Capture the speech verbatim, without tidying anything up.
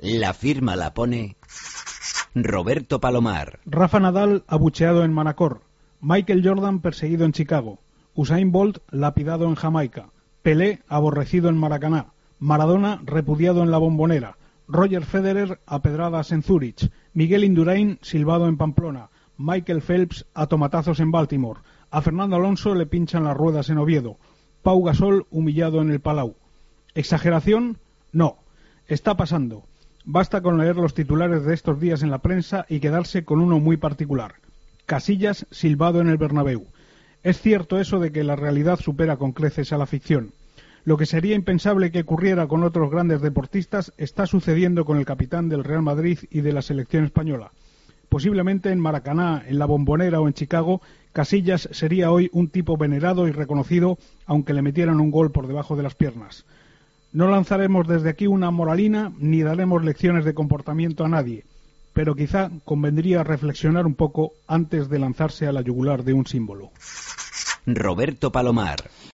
La firma la pone Roberto Palomar. Rafa Nadal abucheado en Manacor. Michael Jordan perseguido en Chicago. Usain Bolt lapidado en Jamaica. Pelé aborrecido en Maracaná. Maradona repudiado en La Bombonera. Roger Federer a pedradas en Zúrich. Miguel Indurain silbado en Pamplona. Michael Phelps a tomatazos en Baltimore. A Fernando Alonso le pinchan las ruedas en Oviedo. Pau Gasol humillado en el Palau. ¿Exageración? No. Está pasando. Basta con leer los titulares de estos días en la prensa y quedarse con uno muy particular. Casillas silbado en el Bernabéu. Es cierto eso de que la realidad supera con creces a la ficción. Lo que sería impensable que ocurriera con otros grandes deportistas está sucediendo con el capitán del Real Madrid y de la selección española. Posiblemente en Maracaná, en La Bombonera o en Chicago, Casillas sería hoy un tipo venerado y reconocido, aunque le metieran un gol por debajo de las piernas. No lanzaremos desde aquí una moralina ni daremos lecciones de comportamiento a nadie, pero quizá convendría reflexionar un poco antes de lanzarse a la yugular de un símbolo. Roberto Palomar.